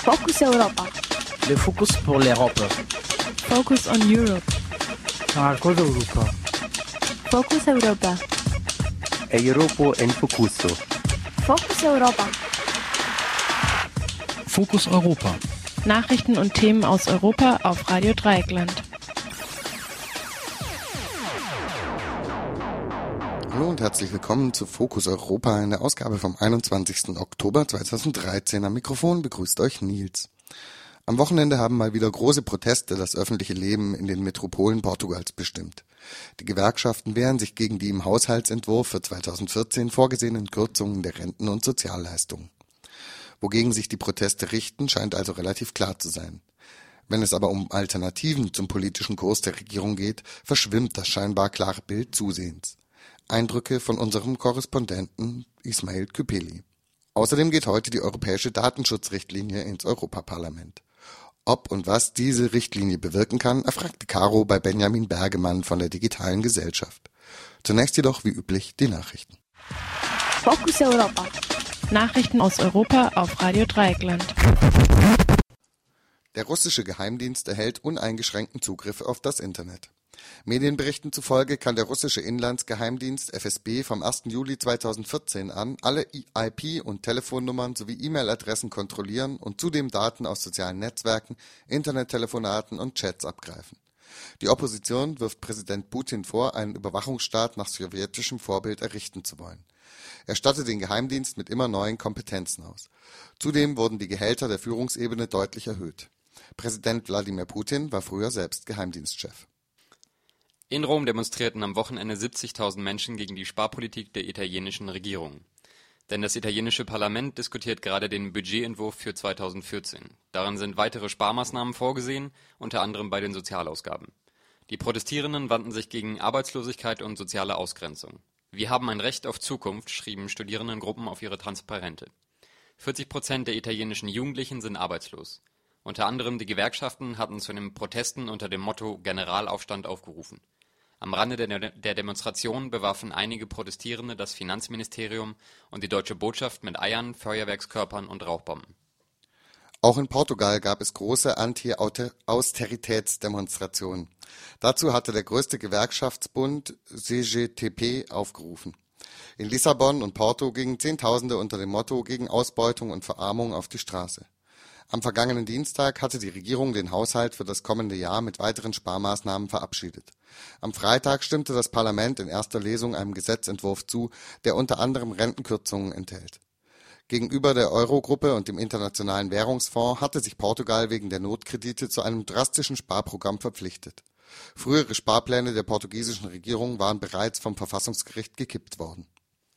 Focus Europa. Le Focus pour l'Europe. Focus on Europe. Marcos Europa. Focus Europa. Europa en Focuso. Focus Europa. Fokus Europa. Nachrichten und Themen aus Europa auf Radio Dreieckland. Hallo und herzlich willkommen zu Fokus Europa in der Ausgabe vom 21. Oktober 2013. Am Mikrofon begrüßt euch Nils. Am Wochenende haben mal wieder große Proteste das öffentliche Leben in den Metropolen Portugals bestimmt. Die Gewerkschaften wehren sich gegen die im Haushaltsentwurf für 2014 vorgesehenen Kürzungen der Renten- und Sozialleistungen. Wogegen sich die Proteste richten, scheint also relativ klar zu sein. Wenn es aber um Alternativen zum politischen Kurs der Regierung geht, verschwimmt das scheinbar klare Bild zusehends. Eindrücke von unserem Korrespondenten Ismail Küpeli. Außerdem geht heute die europäische Datenschutzrichtlinie ins Europaparlament. Ob und was diese Richtlinie bewirken kann, erfragte Caro bei Benjamin Bergemann von der Digitalen Gesellschaft. Zunächst jedoch wie üblich die Nachrichten. Focus Europa. Nachrichten aus Europa auf Radio Dreieckland. Der russische Geheimdienst erhält uneingeschränkten Zugriff auf das Internet. Medienberichten zufolge kann der russische Inlandsgeheimdienst FSB vom 1. Juli 2014 an alle IP- und Telefonnummern sowie E-Mail-Adressen kontrollieren und zudem Daten aus sozialen Netzwerken, Internettelefonaten und Chats abgreifen. Die Opposition wirft Präsident Putin vor, einen Überwachungsstaat nach sowjetischem Vorbild errichten zu wollen. Er stattet den Geheimdienst mit immer neuen Kompetenzen aus. Zudem wurden die Gehälter der Führungsebene deutlich erhöht. Präsident Wladimir Putin war früher selbst Geheimdienstchef. In Rom demonstrierten am Wochenende 70.000 Menschen gegen die Sparpolitik der italienischen Regierung. Denn das italienische Parlament diskutiert gerade den Budgetentwurf für 2014. Darin sind weitere Sparmaßnahmen vorgesehen, unter anderem bei den Sozialausgaben. Die Protestierenden wandten sich gegen Arbeitslosigkeit und soziale Ausgrenzung. Wir haben ein Recht auf Zukunft, schrieben Studierendengruppen auf ihre Transparente. 40% der italienischen Jugendlichen sind arbeitslos. Unter anderem die Gewerkschaften hatten zu den Protesten unter dem Motto Generalaufstand aufgerufen. Am Rande der Demonstration bewarfen einige Protestierende das Finanzministerium und die deutsche Botschaft mit Eiern, Feuerwerkskörpern und Rauchbomben. Auch in Portugal gab es große Anti-Austeritätsdemonstrationen. Dazu hatte der größte Gewerkschaftsbund CGTP aufgerufen. In Lissabon und Porto gingen Zehntausende unter dem Motto gegen Ausbeutung und Verarmung auf die Straße. Am vergangenen Dienstag hatte die Regierung den Haushalt für das kommende Jahr mit weiteren Sparmaßnahmen verabschiedet. Am Freitag stimmte das Parlament in erster Lesung einem Gesetzentwurf zu, der unter anderem Rentenkürzungen enthält. Gegenüber der Eurogruppe und dem Internationalen Währungsfonds hatte sich Portugal wegen der Notkredite zu einem drastischen Sparprogramm verpflichtet. Frühere Sparpläne der portugiesischen Regierung waren bereits vom Verfassungsgericht gekippt worden.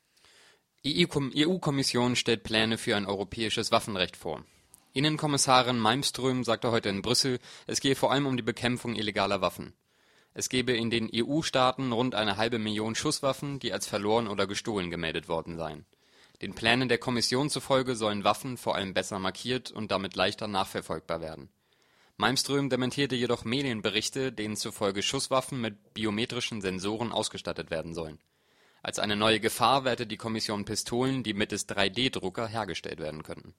Die EU-Kommission stellt Pläne für ein europäisches Waffenrecht vor. Innenkommissarin Malmström sagte heute in Brüssel, es gehe vor allem um die Bekämpfung illegaler Waffen. Es gebe in den EU-Staaten rund 500.000 Schusswaffen, die als verloren oder gestohlen gemeldet worden seien. Den Plänen der Kommission zufolge sollen Waffen vor allem besser markiert und damit leichter nachverfolgbar werden. Malmström dementierte jedoch Medienberichte, denen zufolge Schusswaffen mit biometrischen Sensoren ausgestattet werden sollen. Als eine neue Gefahr wertet die Kommission Pistolen, die mittels 3D-Drucker hergestellt werden könnten.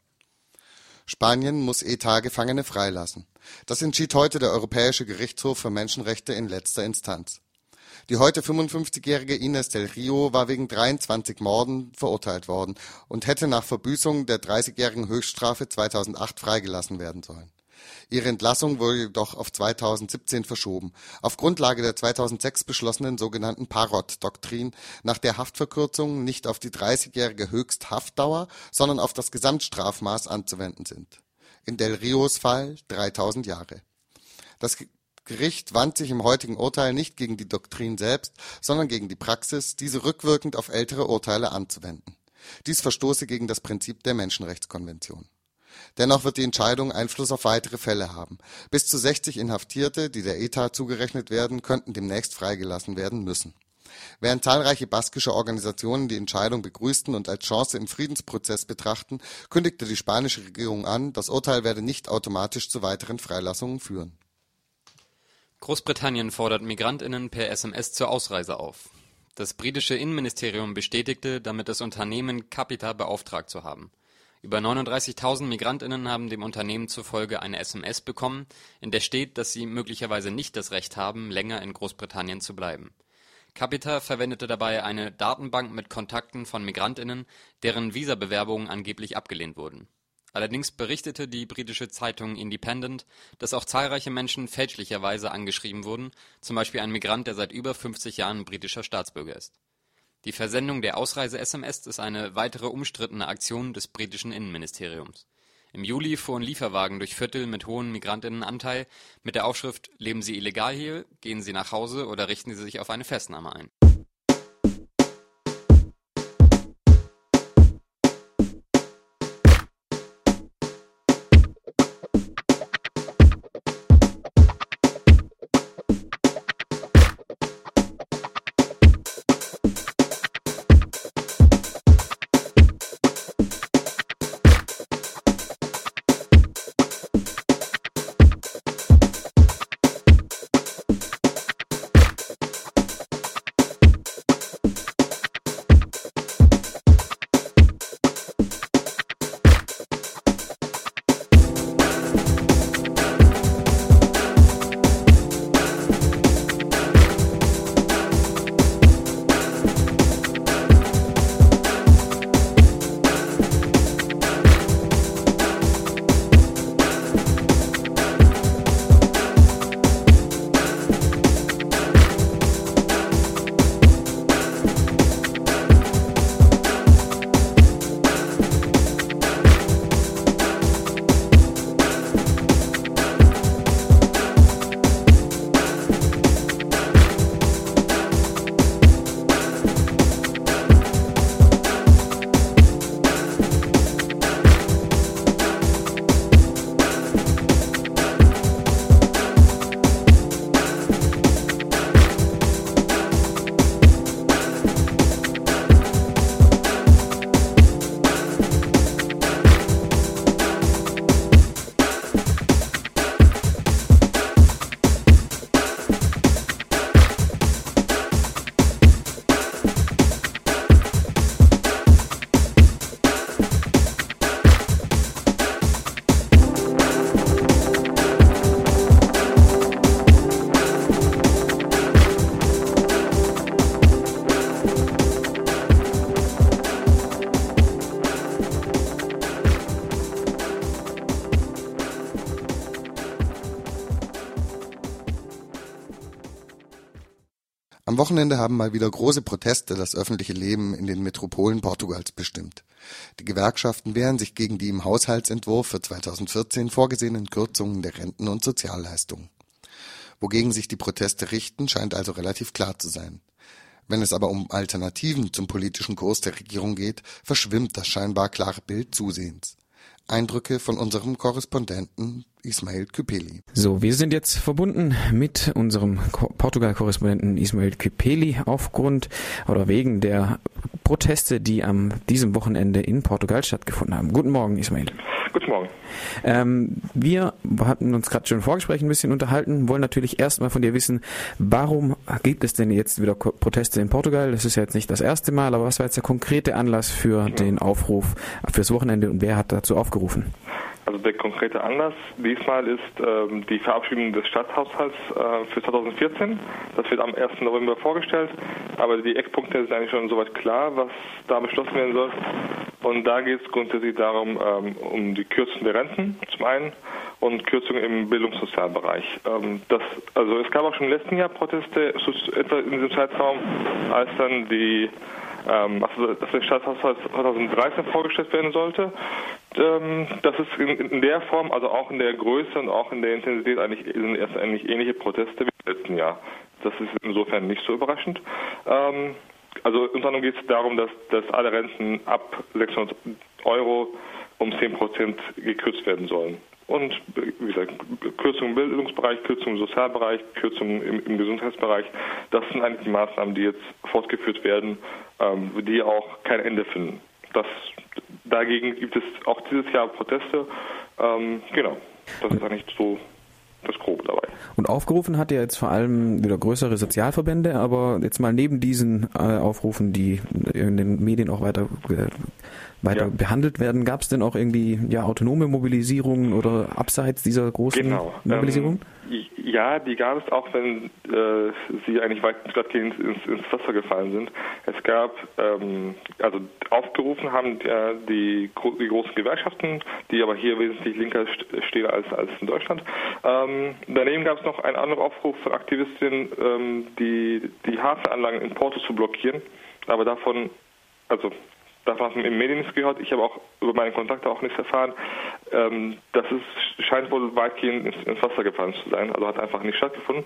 Spanien muss ETA-Gefangene freilassen. Das entschied heute der Europäische Gerichtshof für Menschenrechte in letzter Instanz. Die heute 55-jährige Inés del Rio war wegen 23 Morden verurteilt worden und hätte nach Verbüßung der 30-jährigen Höchststrafe 2008 freigelassen werden sollen. Ihre Entlassung wurde jedoch auf 2017 verschoben, auf Grundlage der 2006 beschlossenen sogenannten Parot-Doktrin, nach der Haftverkürzungen nicht auf die 30-jährige Höchsthaftdauer, sondern auf das Gesamtstrafmaß anzuwenden sind. In Del Rios Fall 3000 Jahre. Das Gericht wandte sich im heutigen Urteil nicht gegen die Doktrin selbst, sondern gegen die Praxis, diese rückwirkend auf ältere Urteile anzuwenden. Dies verstoße gegen das Prinzip der Menschenrechtskonvention. Dennoch wird die Entscheidung Einfluss auf weitere Fälle haben. Bis zu 60 Inhaftierte, die der ETA zugerechnet werden, könnten demnächst freigelassen werden müssen. Während zahlreiche baskische Organisationen die Entscheidung begrüßten und als Chance im Friedensprozess betrachten, kündigte die spanische Regierung an, das Urteil werde nicht automatisch zu weiteren Freilassungen führen. Großbritannien fordert MigrantInnen per SMS zur Ausreise auf. Das britische Innenministerium bestätigte, damit das Unternehmen Capita beauftragt zu haben. Über 39.000 MigrantInnen haben dem Unternehmen zufolge eine SMS bekommen, in der steht, dass sie möglicherweise nicht das Recht haben, länger in Großbritannien zu bleiben. Capita verwendete dabei eine Datenbank mit Kontakten von MigrantInnen, deren Visabewerbungen angeblich abgelehnt wurden. Allerdings berichtete die britische Zeitung Independent, dass auch zahlreiche Menschen fälschlicherweise angeschrieben wurden, zum Beispiel ein Migrant, der seit über 50 Jahren britischer Staatsbürger ist. Die Versendung der Ausreise-SMS ist eine weitere umstrittene Aktion des britischen Innenministeriums. Im Juli fuhren Lieferwagen durch Viertel mit hohem Migrantinnenanteil mit der Aufschrift „Leben Sie illegal hier, gehen Sie nach Hause oder richten Sie sich auf eine Festnahme ein“. Am Wochenende haben mal wieder große Proteste das öffentliche Leben in den Metropolen Portugals bestimmt. Die Gewerkschaften wehren sich gegen die im Haushaltsentwurf für 2014 vorgesehenen Kürzungen der Renten und Sozialleistungen. Wogegen sich die Proteste richten, scheint also relativ klar zu sein. Wenn es aber um Alternativen zum politischen Kurs der Regierung geht, verschwimmt das scheinbar klare Bild zusehends. Eindrücke von unserem Korrespondenten Ismail Küpeli. So, wir sind jetzt verbunden mit unserem Portugal-Korrespondenten Ismail Küpeli aufgrund oder wegen der Proteste, die an diesem Wochenende in Portugal stattgefunden haben. Guten Morgen, Ismail. Guten Morgen. Wir hatten uns gerade schon im Vorgespräch ein bisschen unterhalten, wollen natürlich erstmal von dir wissen, warum gibt es denn jetzt wieder Proteste in Portugal? Das ist ja jetzt nicht das erste Mal, aber was war jetzt der konkrete Anlass für den Aufruf fürs Wochenende und wer hat dazu aufgerufen? Also der konkrete Anlass diesmal ist die Verabschiedung des Staatshaushalts für 2014. Das wird am 1. November vorgestellt, aber die Eckpunkte sind eigentlich schon soweit klar, was da beschlossen werden soll. Und da geht es grundsätzlich darum, um die Kürzung der Renten zum einen und Kürzungen im Bildungssozialbereich. Also es gab auch schon im letzten Jahr Proteste, etwa in diesem Zeitraum, als dann dass der Staatshaushalt 2013 vorgestellt werden sollte. Das ist in der Form, also auch in der Größe und auch in der Intensität sind erst eigentlich ähnliche Proteste wie im letzten Jahr. Das ist insofern nicht so überraschend. Also unter anderem geht es darum, dass alle Renten ab 600 € um 10% gekürzt werden sollen. Und wie gesagt, Kürzungen im Bildungsbereich, Kürzungen im Sozialbereich, Kürzungen im Gesundheitsbereich, das sind eigentlich die Maßnahmen, die jetzt fortgeführt werden, die auch kein Ende finden. Dagegen gibt es auch dieses Jahr Proteste. Genau, das ist eigentlich so das Grobe dabei. Und aufgerufen hat ja jetzt vor allem wieder größere Sozialverbände, aber jetzt mal neben diesen Aufrufen, die in den Medien auch weiter behandelt werden, gab es denn auch irgendwie autonome Mobilisierungen oder abseits dieser großen Mobilisierung? Ja, die gab es auch, wenn sie eigentlich weitgehend ins Wasser gefallen sind. Es gab, also aufgerufen haben die großen Gewerkschaften, die aber hier wesentlich linker stehen als in Deutschland. Daneben gab es noch einen anderen Aufruf von Aktivistinnen, die Hafenanlagen in Porto zu blockieren. Aber davon hat man in den Medien nichts gehört. Ich habe auch über meine Kontakte auch nichts erfahren. Das scheint wohl weitgehend ins Wasser gefallen zu sein. Also hat einfach nicht stattgefunden.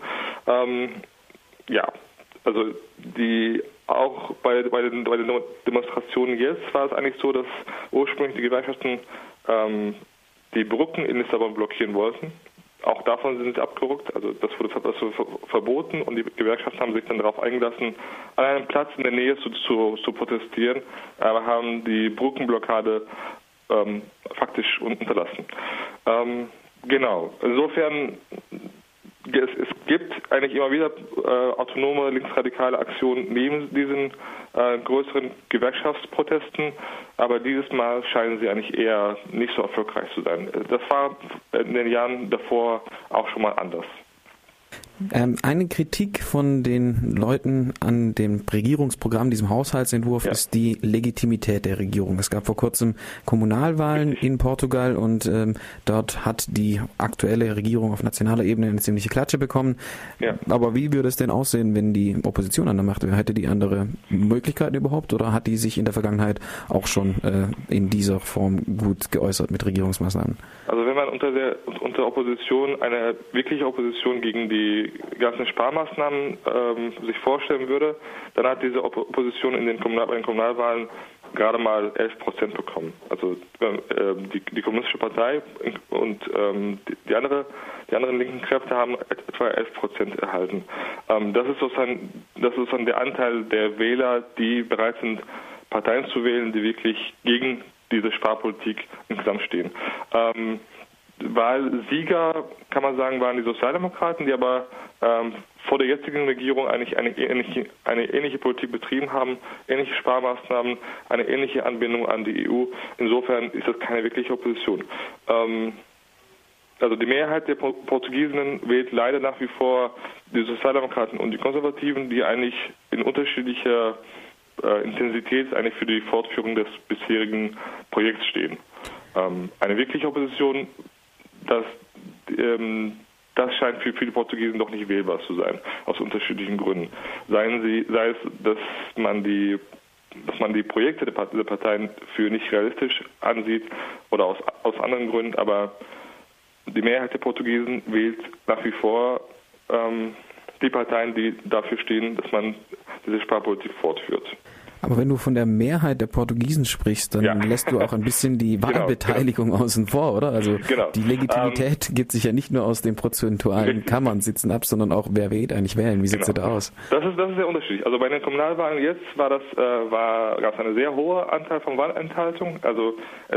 Also auch bei den Demonstrationen jetzt war es eigentlich so, dass ursprünglich die Gewerkschaften die Brücken in Lissabon blockieren wollten. Auch davon sind sie abgerückt, also das wurde verboten und die Gewerkschaften haben sich dann darauf eingelassen, an einem Platz in der Nähe zu protestieren, aber haben die Brückenblockade faktisch unterlassen. Genau, insofern es gibt eigentlich immer wieder autonome linksradikale Aktionen neben diesen größeren Gewerkschaftsprotesten, aber dieses Mal scheinen sie eigentlich eher nicht so erfolgreich zu sein. Das war in den Jahren davor auch schon mal anders. Eine Kritik von den Leuten an dem Regierungsprogramm, diesem Haushaltsentwurf, ist die Legitimität der Regierung. Es gab vor kurzem Kommunalwahlen in Portugal und dort hat die aktuelle Regierung auf nationaler Ebene eine ziemliche Klatsche bekommen. Ja. Aber wie würde es denn aussehen, wenn die Opposition an der Macht wäre? Hätte die andere Möglichkeiten überhaupt oder hat die sich in der Vergangenheit auch schon in dieser Form gut geäußert mit Regierungsmaßnahmen? Also wenn man unter Opposition, eine wirkliche Opposition gegen die ganzen Sparmaßnahmen sich vorstellen würde, dann hat diese Opposition bei den Kommunalwahlen gerade mal 11% bekommen. Also die Kommunistische Partei und die anderen linken Kräfte haben etwa 11% erhalten. Das ist sozusagen der Anteil der Wähler, die bereit sind, Parteien zu wählen, die wirklich gegen diese Sparpolitik insgesamt stehen. Wahlsieger, kann man sagen, waren die Sozialdemokraten, die aber vor der jetzigen Regierung eigentlich eine ähnliche Politik betrieben haben, ähnliche Sparmaßnahmen, eine ähnliche Anbindung an die EU. Insofern ist das keine wirkliche Opposition. Also die Mehrheit der Portugiesinnen wählt leider nach wie vor die Sozialdemokraten und die Konservativen, die eigentlich in unterschiedlicher Intensität eigentlich für die Fortführung des bisherigen Projekts stehen. Eine wirkliche Opposition, das scheint für viele Portugiesen doch nicht wählbar zu sein, aus unterschiedlichen Gründen. Sei es, dass man die Projekte der Parteien für nicht realistisch ansieht oder aus anderen Gründen, aber die Mehrheit der Portugiesen wählt nach wie vor die Parteien, die dafür stehen, dass man diese Sparpolitik fortführt. Aber wenn du von der Mehrheit der Portugiesen sprichst, dann lässt du auch ein bisschen die Wahlbeteiligung außen vor, oder? Also die Legitimität gibt sich ja nicht nur aus den prozentualen Kammernsitzen ab, sondern auch, wer eigentlich wählen. Wie sieht es da aus? Das ist sehr unterschiedlich. Also bei den Kommunalwahlen jetzt gab es eine sehr hohe Anteil von Wahlenthaltung. Also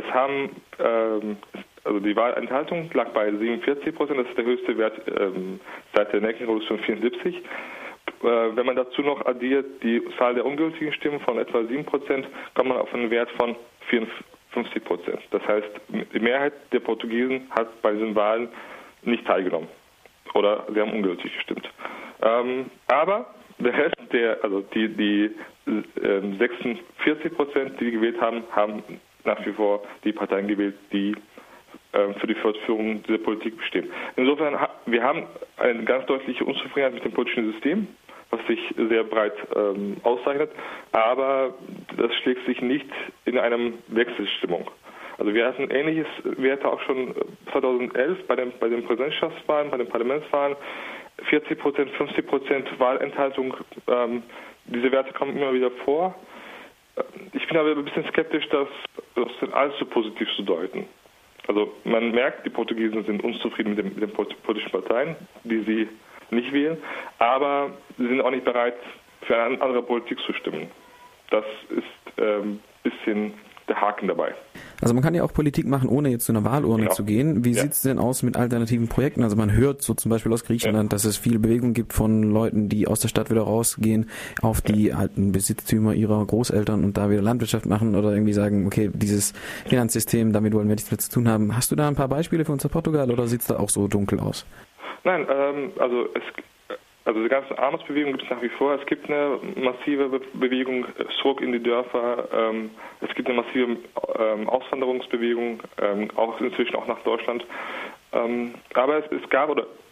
die Wahlenthaltung lag bei 47%, das ist der höchste Wert seit der Nelkenrevolution 74. Wenn man dazu noch addiert die Zahl der ungültigen Stimmen von etwa 7%, kommt man auf einen Wert von 54%. Das heißt, die Mehrheit der Portugiesen hat bei diesen Wahlen nicht teilgenommen oder sie haben ungültig gestimmt. Aber der Rest, die 46%, die gewählt haben, haben nach wie vor die Parteien gewählt, die für die Fortführung dieser Politik bestehen. Insofern, wir haben eine ganz deutliche Unzufriedenheit mit dem politischen System, was sich sehr breit auszeichnet, aber das schlägt sich nicht in einem Wechselstimmung. Also wir hatten ähnliches Werte auch schon 2011 bei den Präsidentschaftswahlen, bei den Parlamentswahlen, 40%, 50% Wahlenthaltung, diese Werte kommen immer wieder vor. Ich bin aber ein bisschen skeptisch, das allzu positiv zu deuten. Also man merkt, die Portugiesen sind unzufrieden mit den politischen Parteien, die sie nicht wählen, aber sie sind auch nicht bereit, für eine andere Politik zu stimmen. Das ist ein bisschen der Haken dabei. Also man kann ja auch Politik machen, ohne jetzt zu einer Wahlurne zu gehen. Wie sieht's denn aus mit alternativen Projekten? Also man hört so zum Beispiel aus Griechenland, dass es viel Bewegung gibt von Leuten, die aus der Stadt wieder rausgehen auf die alten Besitztümer ihrer Großeltern und da wieder Landwirtschaft machen oder irgendwie sagen, okay, dieses Finanzsystem, damit wollen wir nichts mehr zu tun haben. Hast du da ein paar Beispiele für unser Portugal oder sieht's da auch so dunkel aus? Nein, also die ganze Armutsbewegung gibt es nach wie vor. Es gibt eine massive Bewegung zurück in die Dörfer. Es gibt eine massive Auswanderungsbewegung, auch inzwischen auch nach Deutschland. Aber es gab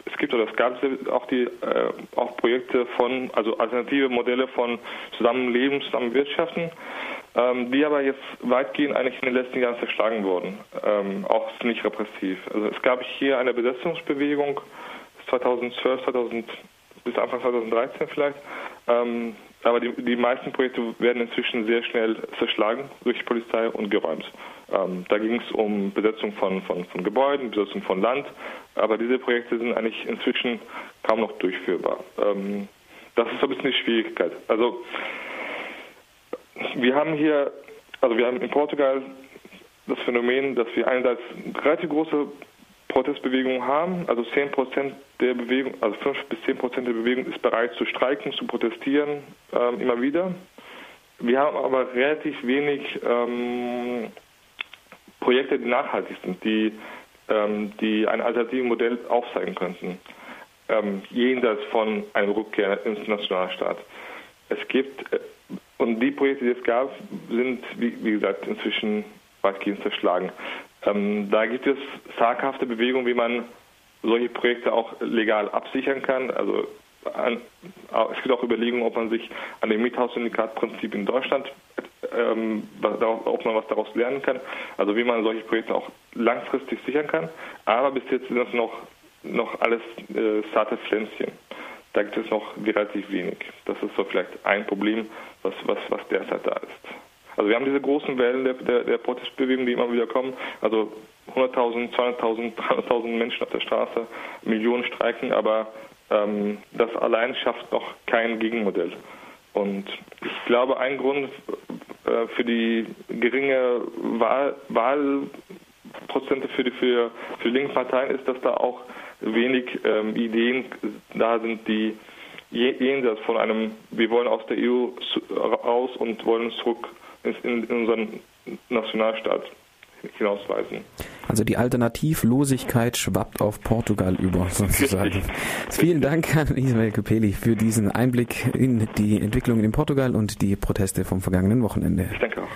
auch Projekte also alternative Modelle von Zusammenleben, Zusammenwirtschaften, die aber jetzt weitgehend eigentlich in den letzten Jahren zerschlagen wurden, auch nicht repressiv. Also es gab hier eine Besetzungsbewegung 2012, bis Anfang 2013 vielleicht. Aber die meisten Projekte werden inzwischen sehr schnell zerschlagen durch die Polizei und geräumt. Da ging es um Besetzung von Gebäuden, Besetzung von Land. Aber diese Projekte sind eigentlich inzwischen kaum noch durchführbar. Das ist ein bisschen die Schwierigkeit. Also wir haben in Portugal das Phänomen, dass wir einerseits relativ große Protestbewegung haben, also 10% der Bewegung, also 5 bis 10% der Bewegung ist bereit zu streiken, zu protestieren, immer wieder. Wir haben aber relativ wenig Projekte, die nachhaltig sind, die ein alternatives Modell aufzeigen könnten, jenseits von einer Rückkehr ins Nationalstaat. Es gibt, und die Projekte, die es gab, sind, wie gesagt, inzwischen weitgehend zerschlagen. Da gibt es zaghafte Bewegungen, wie man solche Projekte auch legal absichern kann. Also es gibt auch Überlegungen, ob man sich an dem Miethaussyndikatprinzip in Deutschland, ob man was daraus lernen kann. Also wie man solche Projekte auch langfristig sichern kann. Aber bis jetzt sind das noch alles zarte Pflänzchen. Da gibt es noch relativ wenig. Das ist so vielleicht ein Problem, was derzeit da ist. Also wir haben diese großen Wellen der Protestbewegung, die immer wieder kommen. Also 100.000, 200.000, 300.000 Menschen auf der Straße, Millionen streiken, aber das allein schafft noch kein Gegenmodell. Und ich glaube, ein Grund für die geringe Wahlprozente für linke Parteien ist, dass da auch wenig Ideen da sind, die jenseits von einem, wir wollen aus der EU raus und wollen zurück in unseren Nationalstaat hinausweisen. Also die Alternativlosigkeit schwappt auf Portugal über, sozusagen. Vielen Dank an Ismail Köpeli für diesen Einblick in die Entwicklungen in Portugal und die Proteste vom vergangenen Wochenende. Ich danke auch.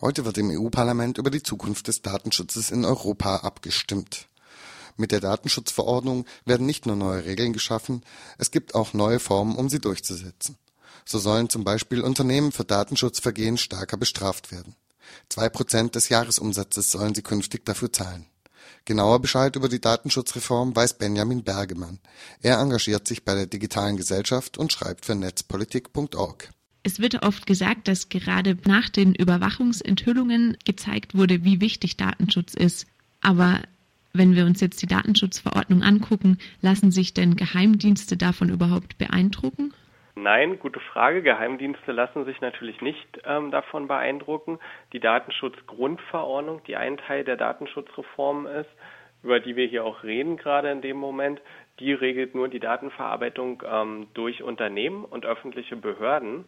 Heute wird im EU-Parlament über die Zukunft des Datenschutzes in Europa abgestimmt. Mit der Datenschutzverordnung werden nicht nur neue Regeln geschaffen, es gibt auch neue Formen, um sie durchzusetzen. So sollen zum Beispiel Unternehmen für Datenschutzvergehen stärker bestraft werden. 2% des Jahresumsatzes sollen sie künftig dafür zahlen. Genauer Bescheid über die Datenschutzreform weiß Benjamin Bergemann. Er engagiert sich bei der Digitalen Gesellschaft und schreibt für netzpolitik.org. Es wird oft gesagt, dass gerade nach den Überwachungsenthüllungen gezeigt wurde, wie wichtig Datenschutz ist. Aber wenn wir uns jetzt die Datenschutzverordnung angucken, lassen sich denn Geheimdienste davon überhaupt beeindrucken? Nein, gute Frage. Geheimdienste lassen sich natürlich nicht davon beeindrucken. Die Datenschutzgrundverordnung, die ein Teil der Datenschutzreform ist, über die wir hier auch reden gerade in dem Moment, die regelt nur die Datenverarbeitung durch Unternehmen und öffentliche Behörden.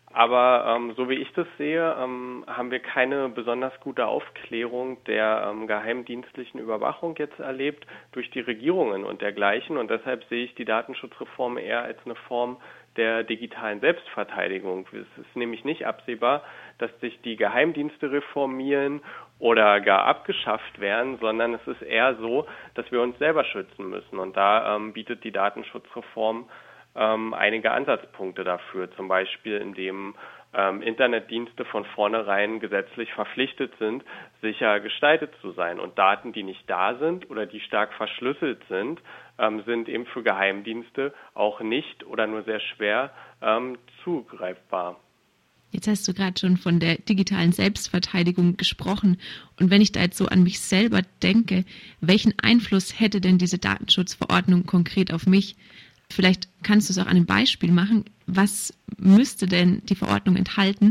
Aber so wie ich das sehe, haben wir keine besonders gute Aufklärung der geheimdienstlichen Überwachung jetzt erlebt durch die Regierungen und dergleichen. Und deshalb sehe ich die Datenschutzreform eher als eine Form der digitalen Selbstverteidigung. Es ist nämlich nicht absehbar, dass sich die Geheimdienste reformieren oder gar abgeschafft werden, sondern es ist eher so, dass wir uns selber schützen müssen. Und da bietet die Datenschutzreform einige Ansatzpunkte dafür, zum Beispiel indem Internetdienste von vornherein gesetzlich verpflichtet sind, sicher gestaltet zu sein. Und Daten, die nicht da sind oder die stark verschlüsselt sind, sind eben für Geheimdienste auch nicht oder nur sehr schwer zugreifbar. Jetzt hast du gerade schon von der digitalen Selbstverteidigung gesprochen. Und wenn ich da jetzt so an mich selber denke, welchen Einfluss hätte denn diese Datenschutzverordnung konkret auf mich? Vielleicht kannst du es auch an einem Beispiel machen. Was müsste denn die Verordnung enthalten,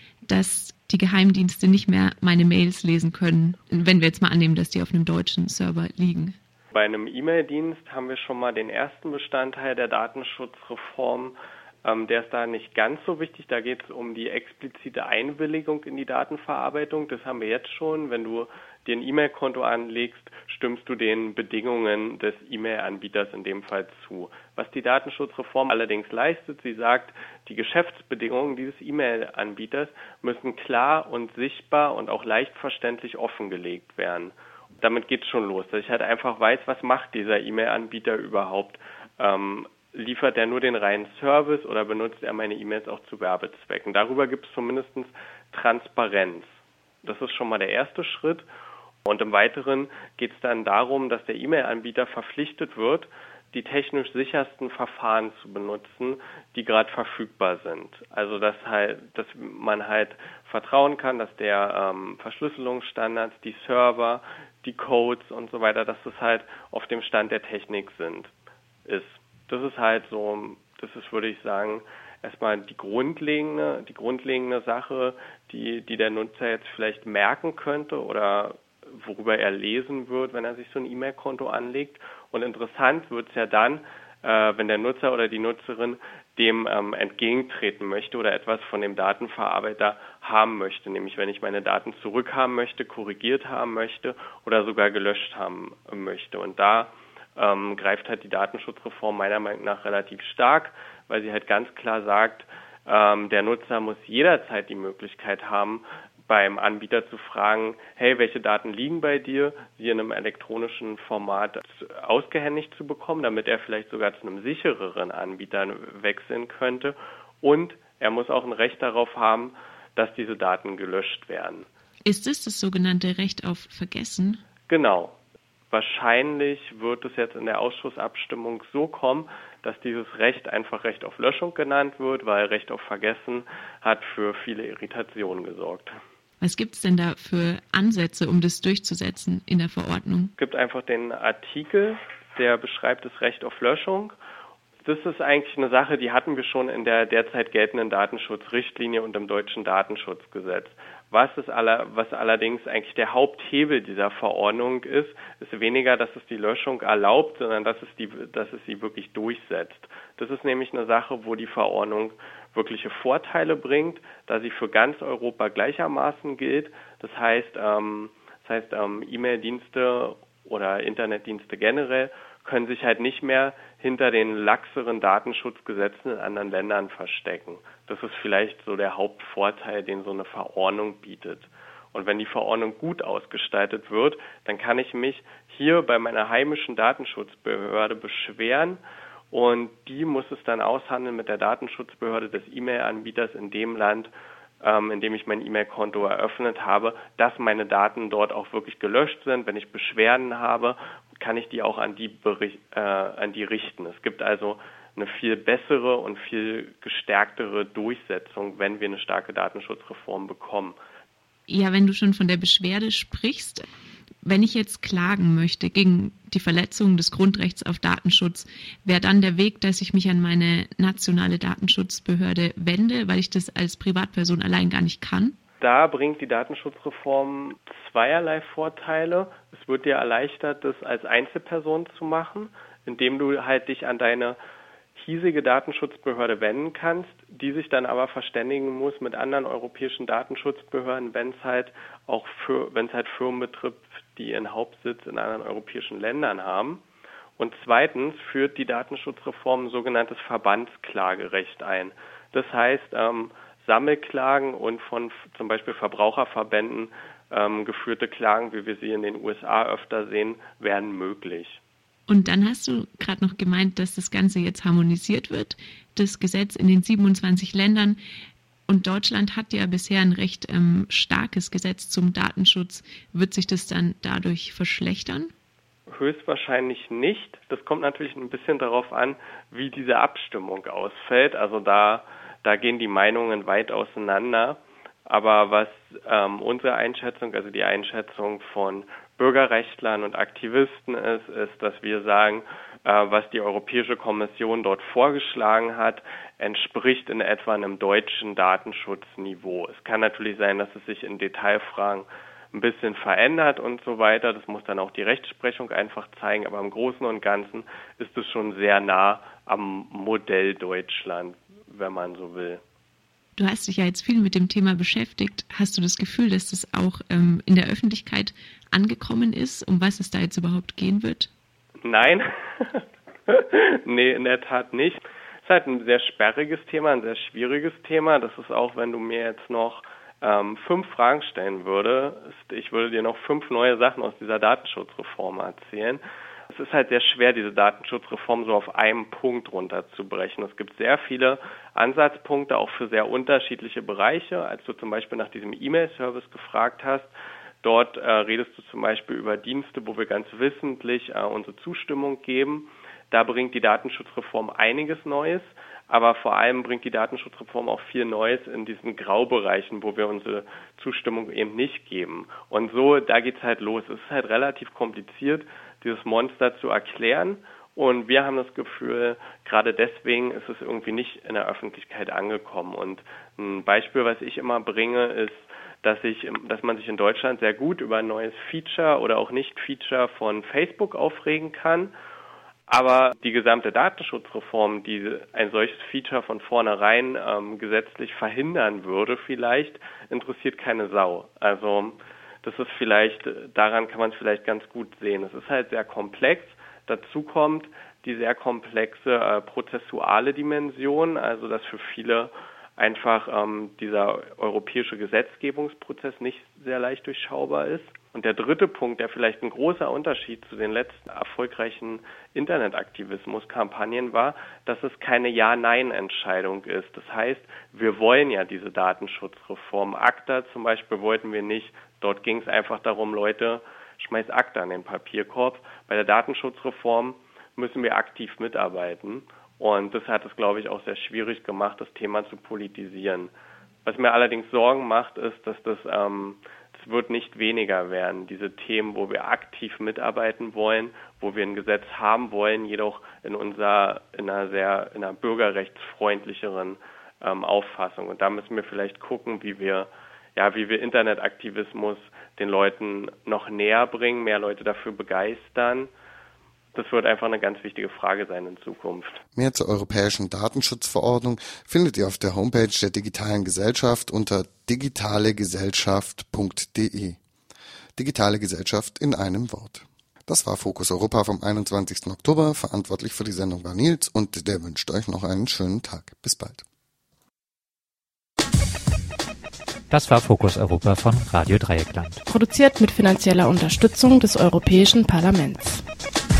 dass die Geheimdienste nicht mehr meine Mails lesen können, wenn wir jetzt mal annehmen, dass die auf einem deutschen Server liegen? Bei einem E-Mail-Dienst haben wir schon mal den ersten Bestandteil der Datenschutzreform. Der ist da nicht ganz so wichtig. Da geht es um die explizite Einwilligung in die Datenverarbeitung. Das haben wir jetzt schon. Wenn du dir ein E-Mail-Konto anlegst, stimmst du den Bedingungen des E-Mail-Anbieters in dem Fall zu. Was die Datenschutzreform allerdings leistet, sie sagt, die Geschäftsbedingungen dieses E-Mail-Anbieters müssen klar und sichtbar und auch leicht verständlich offengelegt werden. Damit geht es schon los, dass ich halt einfach weiß, was macht dieser E-Mail-Anbieter überhaupt. Liefert er nur den reinen Service oder benutzt er meine E-Mails auch zu Werbezwecken? Darüber gibt es zumindest Transparenz. Das ist schon mal der erste Schritt. Und im Weiteren geht es dann darum, dass der E-Mail-Anbieter verpflichtet wird, die technisch sichersten Verfahren zu benutzen, die gerade verfügbar sind. Also dass man halt vertrauen kann, dass der Verschlüsselungsstandards, die Server, die Codes und so weiter, dass das halt auf dem Stand der Technik ist. Das ist halt so, das ist, würde ich sagen, erstmal die grundlegende Sache, die der Nutzer jetzt vielleicht merken könnte oder worüber er lesen wird, wenn er sich so ein E-Mail-Konto anlegt. Und interessant wird es ja dann, wenn der Nutzer oder die Nutzerin dem entgegentreten möchte oder etwas von dem Datenverarbeiter haben möchte, nämlich wenn ich meine Daten zurückhaben möchte, korrigiert haben möchte oder sogar gelöscht haben möchte. Und da greift halt die Datenschutzreform meiner Meinung nach relativ stark, weil sie halt ganz klar sagt, der Nutzer muss jederzeit die Möglichkeit haben, beim Anbieter zu fragen, hey, welche Daten liegen bei dir, sie in einem elektronischen Format ausgehändigt zu bekommen, damit er vielleicht sogar zu einem sichereren Anbieter wechseln könnte. Und er muss auch ein Recht darauf haben, dass diese Daten gelöscht werden. Ist es das sogenannte Recht auf Vergessen? Genau. Wahrscheinlich wird es jetzt in der Ausschussabstimmung so kommen, dass dieses Recht einfach Recht auf Löschung genannt wird, weil Recht auf Vergessen hat für viele Irritationen gesorgt. Was gibt es denn da für Ansätze, um das durchzusetzen in der Verordnung? Es gibt einfach den Artikel, der beschreibt das Recht auf Löschung. Das ist eigentlich eine Sache, die hatten wir schon in der derzeit geltenden Datenschutzrichtlinie und im deutschen Datenschutzgesetz. Was allerdings eigentlich der Haupthebel dieser Verordnung ist weniger, dass es die Löschung erlaubt, sondern dass es sie wirklich durchsetzt. Das ist nämlich eine Sache, wo die Verordnung wirkliche Vorteile bringt, da sie für ganz Europa gleichermaßen gilt. Das heißt, E-Mail-Dienste oder Internetdienste generell können sich halt nicht mehr hinter den laxeren Datenschutzgesetzen in anderen Ländern verstecken. Das ist vielleicht so der Hauptvorteil, den so eine Verordnung bietet. Und wenn die Verordnung gut ausgestaltet wird, dann kann ich mich hier bei meiner heimischen Datenschutzbehörde beschweren und die muss es dann aushandeln mit der Datenschutzbehörde des E-Mail-Anbieters in dem Land, in dem ich mein E-Mail-Konto eröffnet habe, dass meine Daten dort auch wirklich gelöscht sind. Wenn ich Beschwerden habe, kann ich die auch an die richten. Es gibt also eine viel bessere und viel gestärktere Durchsetzung, wenn wir eine starke Datenschutzreform bekommen. Ja, wenn du schon von der Beschwerde sprichst, wenn ich jetzt klagen möchte gegen die Verletzung des Grundrechts auf Datenschutz, wäre dann der Weg, dass ich mich an meine nationale Datenschutzbehörde wende, weil ich das als Privatperson allein gar nicht kann? Da bringt die Datenschutzreform zweierlei Vorteile. Es wird dir erleichtert, das als Einzelperson zu machen, indem du halt dich an deine hiesige Datenschutzbehörde wenden kannst, die sich dann aber verständigen muss mit anderen europäischen Datenschutzbehörden, wenn es halt Firmen betrifft, die ihren Hauptsitz in anderen europäischen Ländern haben. Und zweitens führt die Datenschutzreform ein sogenanntes Verbandsklagerecht ein. Das heißt, Sammelklagen und von zum Beispiel Verbraucherverbänden geführte Klagen, wie wir sie in den USA öfter sehen, werden möglich. Und dann hast du gerade noch gemeint, dass das Ganze jetzt harmonisiert wird, das Gesetz in den 27 Ländern. Und Deutschland hat ja bisher ein recht starkes Gesetz zum Datenschutz. Wird sich das dann dadurch verschlechtern? Höchstwahrscheinlich nicht. Das kommt natürlich ein bisschen darauf an, wie diese Abstimmung ausfällt. Also da gehen die Meinungen weit auseinander. Aber was unsere Einschätzung, also die Einschätzung von Bürgerrechtlern und Aktivisten ist, dass wir sagen, was die Europäische Kommission dort vorgeschlagen hat, entspricht in etwa einem deutschen Datenschutzniveau. Es kann natürlich sein, dass es sich in Detailfragen ein bisschen verändert und so weiter. Das muss dann auch die Rechtsprechung einfach zeigen. Aber im Großen und Ganzen ist es schon sehr nah am Modell Deutschland, wenn man so will. Du hast dich ja jetzt viel mit dem Thema beschäftigt. Hast du das Gefühl, dass das auch in der Öffentlichkeit angekommen ist, um was es da jetzt überhaupt gehen wird? Nein, nee, in der Tat nicht. Es ist halt ein sehr sperriges Thema, ein sehr schwieriges Thema. Das ist auch, wenn du mir jetzt noch 5 Fragen stellen würdest, ich würde dir noch 5 neue Sachen aus dieser Datenschutzreform erzählen. Es ist halt sehr schwer, diese Datenschutzreform so auf einen Punkt runterzubrechen. Es gibt sehr viele Ansatzpunkte, auch für sehr unterschiedliche Bereiche. Als du zum Beispiel nach diesem E-Mail-Service gefragt hast, dort redest du zum Beispiel über Dienste, wo wir ganz wissentlich unsere Zustimmung geben. Da bringt die Datenschutzreform einiges Neues, aber vor allem bringt die Datenschutzreform auch viel Neues in diesen Graubereichen, wo wir unsere Zustimmung eben nicht geben. Und so, da geht's halt los. Es ist halt relativ kompliziert, dieses Monster zu erklären. Und wir haben das Gefühl, gerade deswegen ist es irgendwie nicht in der Öffentlichkeit angekommen. Und ein Beispiel, was ich immer bringe, ist, dass man sich in Deutschland sehr gut über ein neues Feature oder auch Nicht-Feature von Facebook aufregen kann. Aber die gesamte Datenschutzreform, die ein solches Feature von vornherein gesetzlich verhindern würde, vielleicht interessiert keine Sau. Also das ist vielleicht, daran kann man es vielleicht ganz gut sehen. Es ist halt sehr komplex. Dazu kommt die sehr komplexe prozessuale Dimension, also dass für viele einfach dieser europäische Gesetzgebungsprozess nicht sehr leicht durchschaubar ist. Und der dritte Punkt, der vielleicht ein großer Unterschied zu den letzten erfolgreichen Internetaktivismus-Kampagnen war, dass es keine Ja-Nein-Entscheidung ist. Das heißt, wir wollen ja diese Datenschutzreform. ACTA zum Beispiel wollten wir nicht. Dort ging es einfach darum, Leute, schmeiß ACTA in den Papierkorb. Bei der Datenschutzreform müssen wir aktiv mitarbeiten. Und das hat es, glaube ich, auch sehr schwierig gemacht, das Thema zu politisieren. Was mir allerdings Sorgen macht, ist, dass das wird nicht weniger werden. Diese Themen, wo wir aktiv mitarbeiten wollen, wo wir ein Gesetz haben wollen, jedoch in einer bürgerrechtsfreundlicheren Auffassung. Und da müssen wir vielleicht gucken, wie wir Internetaktivismus den Leuten noch näher bringen, mehr Leute dafür begeistern. Das wird einfach eine ganz wichtige Frage sein in Zukunft. Mehr zur europäischen Datenschutzverordnung findet ihr auf der Homepage der Digitalen Gesellschaft unter digitalegesellschaft.de. Digitale Gesellschaft in einem Wort. Das war Fokus Europa vom 21. Oktober. Verantwortlich für die Sendung war Nils und der wünscht euch noch einen schönen Tag. Bis bald. Das war Fokus Europa von Radio Dreieckland. Produziert mit finanzieller Unterstützung des Europäischen Parlaments.